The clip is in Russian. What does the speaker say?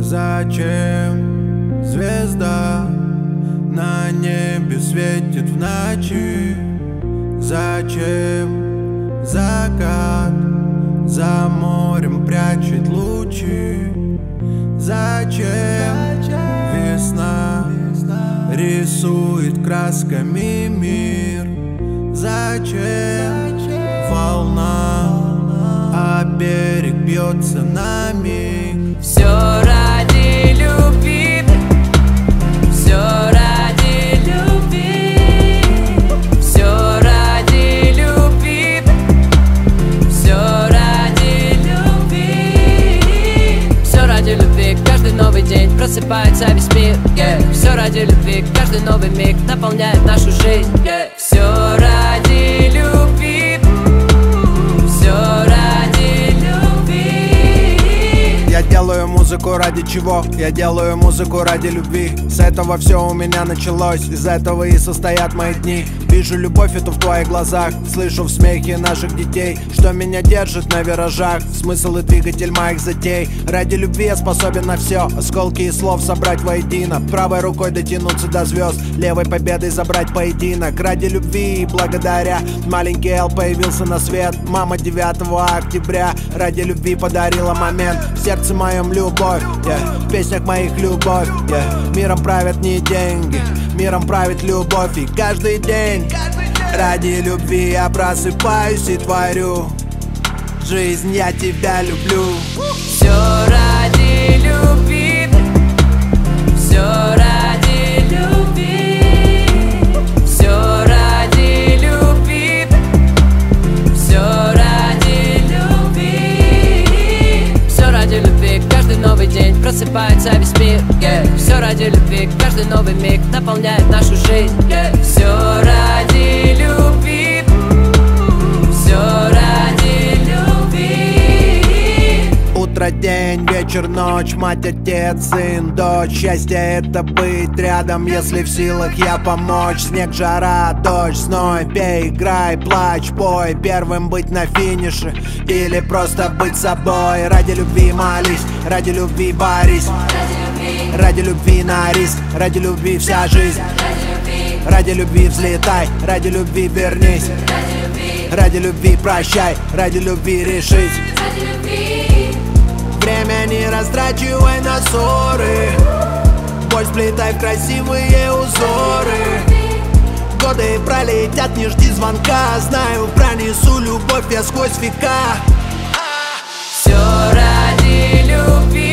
Зачем звезда на небе светит в ночи? Зачем закат за морем прячет лучи? Зачем весна рисует красками мир? Зачем волна, а берег бьется на миг? Все ради любви, все ради любви, все ради любви, все ради любви, все ради любви. Каждый новый день просыпается весь мир, Все ради любви, каждый новый миг наполняет нашу жизнь, Все ради любви, все ради любви. Я делаю музыку ради чего? Я делаю музыку ради любви. С этого все у меня началось, из этого и состоят мои дни. Вижу любовь эту в твоих глазах, слышу в смехе наших детей, что меня держит на виражах, смысл и двигатель моих затей. Ради любви я способен на все, осколки и слов собрать воедино, правой рукой дотянуться до звезд, левой победой забрать поединок. Ради любви и благодаря маленький Эл появился на свет, мама 9 октября. Ради любви подарила момент, в сердце моем любовь, в песнях моих любовь, Миром правят не деньги, миром правит любовь. И каждый день ради любви я просыпаюсь и творю. Жизнь, я тебя люблю. Все ради любви, все ради любви, все ради любви, все ради любви, все ради любви. Каждый новый день просыпается весь мир, Все ради любви, каждый новый миг наполняет нашу жизнь, Все ради любви, все ради любви. Утро, день, вечер, ночь, мать, отец, сын, дочь. Счастье — это быть рядом, если в силах я помочь. Снег, жара, дождь, зной, пей, играй, плачь, пой. Первым быть на финише или просто быть собой. Ради любви молись, ради любви борись, ради любви на риск, ради любви вся жизнь. Ради любви взлетай, ради любви вернись, ради любви прощай, ради любви решить. Время не растрачивай на ссоры, боль сплетай в красивые узоры. Годы пролетят, не жди звонка, знаю, пронесу любовь я сквозь века. Все ради любви.